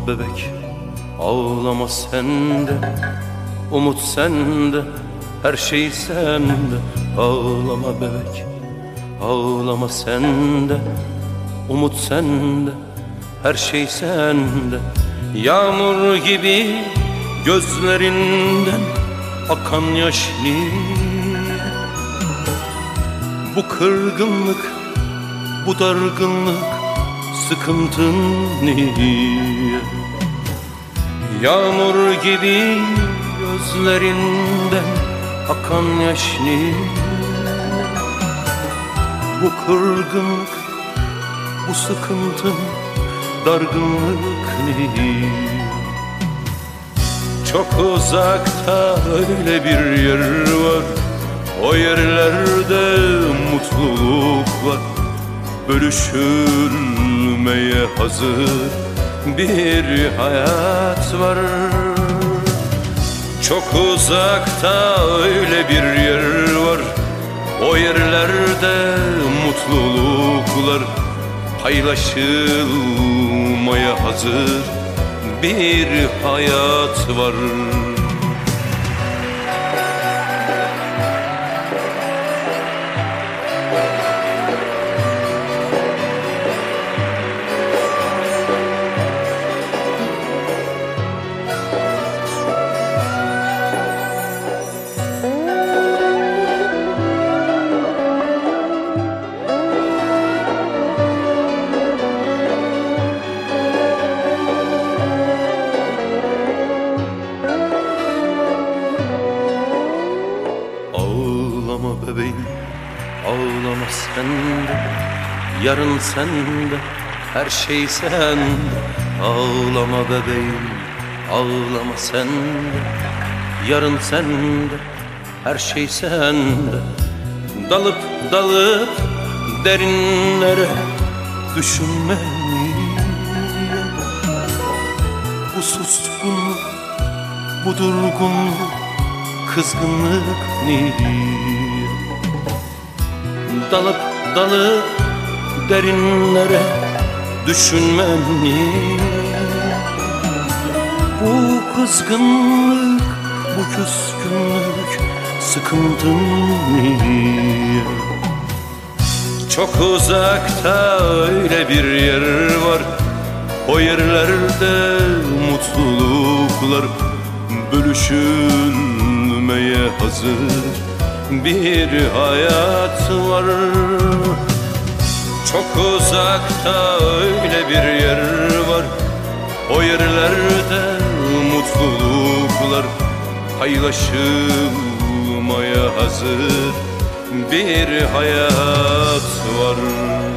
bebek, ağlama sende. Umut sende, her şey sende. Ağlama bebek, ağlama sende. Umut sende, her şey sende. Yağmur gibi gözlerinden akan yaş niye? Bu kırgınlık, bu dargınlık, sıkıntın niye? Yağmur gibi gözlerinden akan yaş niye? Bu kırgınlık, bu sıkıntın, dargınlık niye? Çok uzakta öyle bir yer var, o yerlerde mutluluk var. Bölüşülmeye hazır bir hayat var. Çok uzakta öyle bir yer var, o yerlerde mutluluklar. Paylaşılmaya hazır bir hayat var. Ağlama bebeğim, ağlama sende. Yarın sende, her şey sende. Ağlama bebeğim, ağlama sende. Yarın sende, her şey sende. Dalıp dalıp derinlere düşünme niye? Bu suskunluk, bu durgunluk, kızgınlık niye? Dalıp dalıp derinlere düşünmem niye? Bu kızgınlık, bu küskünlük, sıkıntın niye? Çok uzakta öyle bir yer var, o yerlerde mutluluklar. Bölüşülmeye hazır bir hayat var. Çok uzakta öyle bir yer var, o yerlerde mutluluklar. Paylaşılmaya hazır bir hayat var.